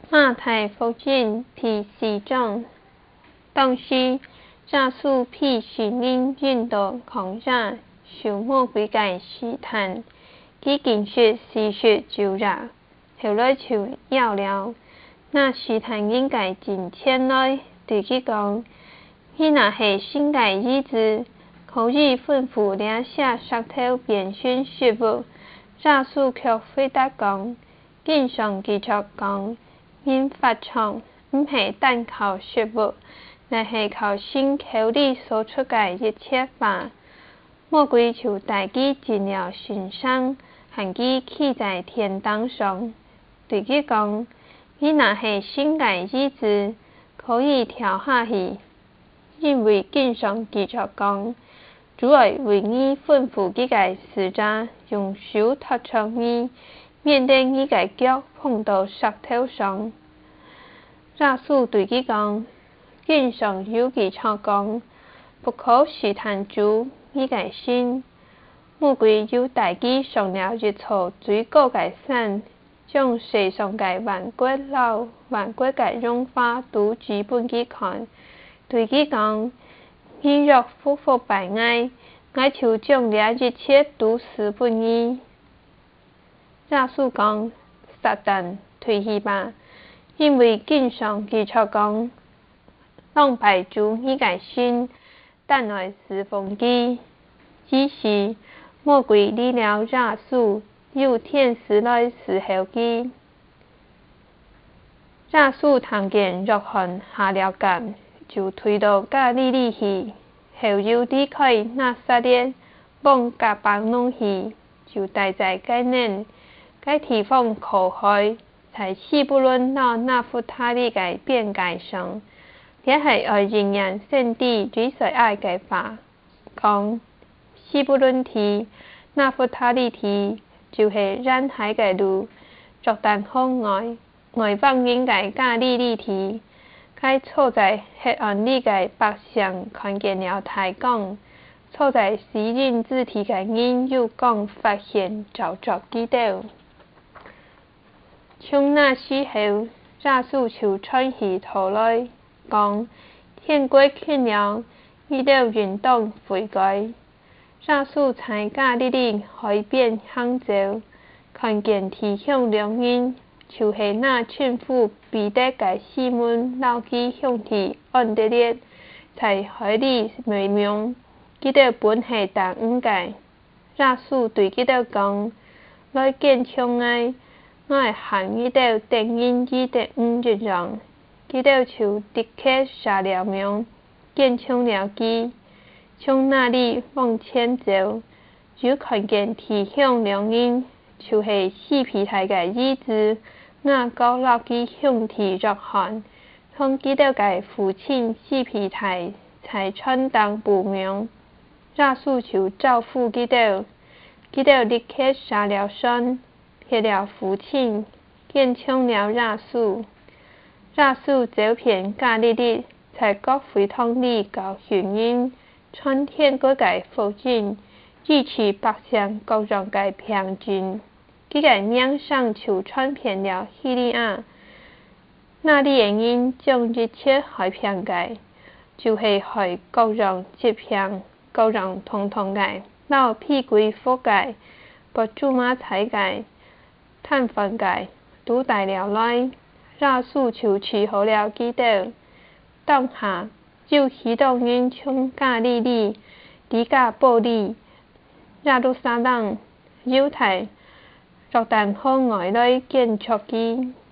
马太福音第4章，当时耶稣被圣灵引導曠野，受魔鬼嘅試探。佢見說40就熱，後來就餓了。那試探應該進前來對佢講：你若係神嘅兒子，可以吩咐這些石頭變成食物。耶穌卻回答講：經上記著講，人發長唔係單靠食物，乃係靠神口裡所出嘅一切話。魔鬼就帶佢進了神山，喊佢企在天燈上，對佢講：你若係神嘅兒子，可以跳下去，因為經上記著講，主要為你吩咐佢嘅使者，用手托住你，免得你嘅腳碰到石頭上。耶穌對佢講：經上有記著講，不可試探主你嘅神。魔鬼又帶佢上了一座最高嘅山，將世上嘅萬國佬、萬國嘅榮華都指本佢看，對佢講：你若俯伏拜我，我就將這一切都賜給你。耶穌講：撒旦，退去吧，因為經上記著講，當拜主你嘅神，但來侍奉佢。只是魔鬼離了耶穌，有天使來侍候佢。耶穌聽見約翰下了監，就退到加利利去，後又離開拿撒勒，往迦百農去，就待在該年。該地方靠海，在西布倫和拿弗他利嘅邊界上。這係愛應驗聖經最所愛嘅話，講西布倫地、拿弗他利地，就是人海嘅路，約旦河外邦人嘅加利利地。該坐在黑暗裡嘅百姓看見了大光，坐在死人之地嘅人有光發現，照着基督。從那時候，耶穌就傳起頭來，講：天國近了，你哋應當悔改。耶穌在加利利海邊行走，看見天上亮光，就是那稱呼彼得嘅西門老弟兄弟安德烈，在海裡賣命。佢哋本係打魚嘅。耶穌對佢哋講：來跟從我係行你哋定因義的一樣。佢哋就立刻捨了命，跟從了佢。從那裡往前走，就看見天上亮光，就是西庇太嘅兒子雅各老弟兄弟約翰，同佢哋嘅父親西庇太在船上補命。耶穌就招呼佢哋立刻下了船，撇了父親，跟從了耶穌。耶穌走遍加利利，在各會堂裡教訓人，傳天國嘅福音，醫治百姓各樣嘅病症。佢嘅名聲就傳遍了敘利亞。那裡嘅人將一切害病嘅，就是害各樣疾病、各樣疼痛嘅、腦脾鬼附嘅、不住馬踩嘅、癱瘓嘅，都帶了來。耶穌就治好了佢哋。當下有許多人從加利利、底加波利、耶路撒冷、猶太、約旦河外來跟隨佢。